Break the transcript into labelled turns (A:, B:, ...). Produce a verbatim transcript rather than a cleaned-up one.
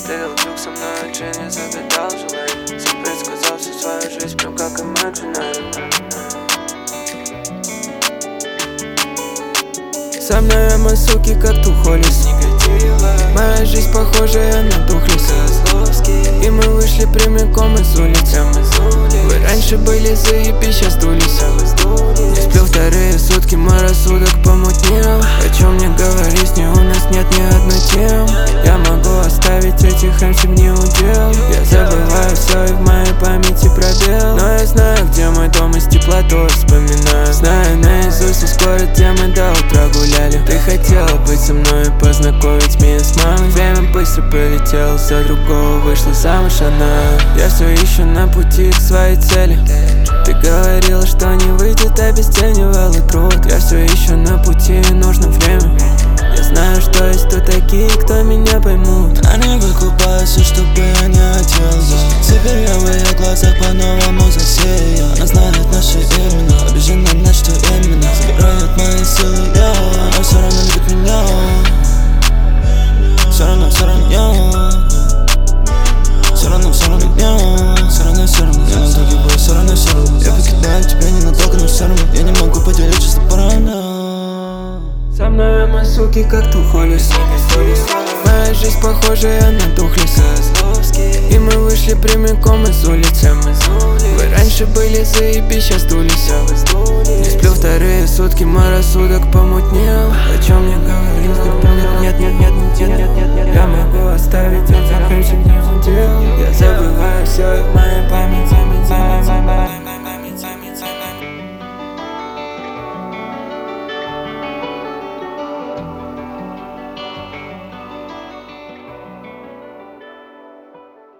A: Ты вдруг со мной очень не загадал желание. Сам предсказал всю свою жизнь, прям как Imaginary. Со мной мы суки как тухолис. Моя жизнь похожая на тухлис. И мы вышли прямиком из улицы. Вы раньше были заебись, сейчас дулись. Не сплю вторые сутки, мой рассудок помутнел. О чем мне говорить, с ней у нас нет ни одной темы. Я могу оставить этих эмсик не удел. Я забываю все и в моей памяти пробел. Но я знаю, где мой дом, и с теплотой вспоминаю. Знаю наизусть весь город, где мы до утра гуляли. Ты хотела быть со мной и познакомить меня с мамой. Время быстро полетело, за другого вышла замуж она. Я все еще на пути к своей цели. Ты говорила, что не выйдет, обесценивала труд. Я все еще на пути, нужно время. Я знаю, что есть тут такие, кто меня поймут.
B: Они выкупаются, чтобы я не оделся. Теперь я в ее глазах по-новому засеял. Она знает наши имена, обижена на что именно. Забирает мои силы, я, но все равно любит меня. Все равно, все равно я. Все равно, все равно я. Все равно, все равно я. На других бой, все равно, все равно. Я покидаю тебя ненадолго, но все равно я не могу поделить чисто порано.
A: Со мной мы суки как тухолис. Моя жизнь похожая на тухлис. И мы вышли прямиком из улицы. Вы раньше были заебись, сейчас дулись. Не сплю вторые сутки, мой рассудок помутнел. О чем мне говорить, нет, нет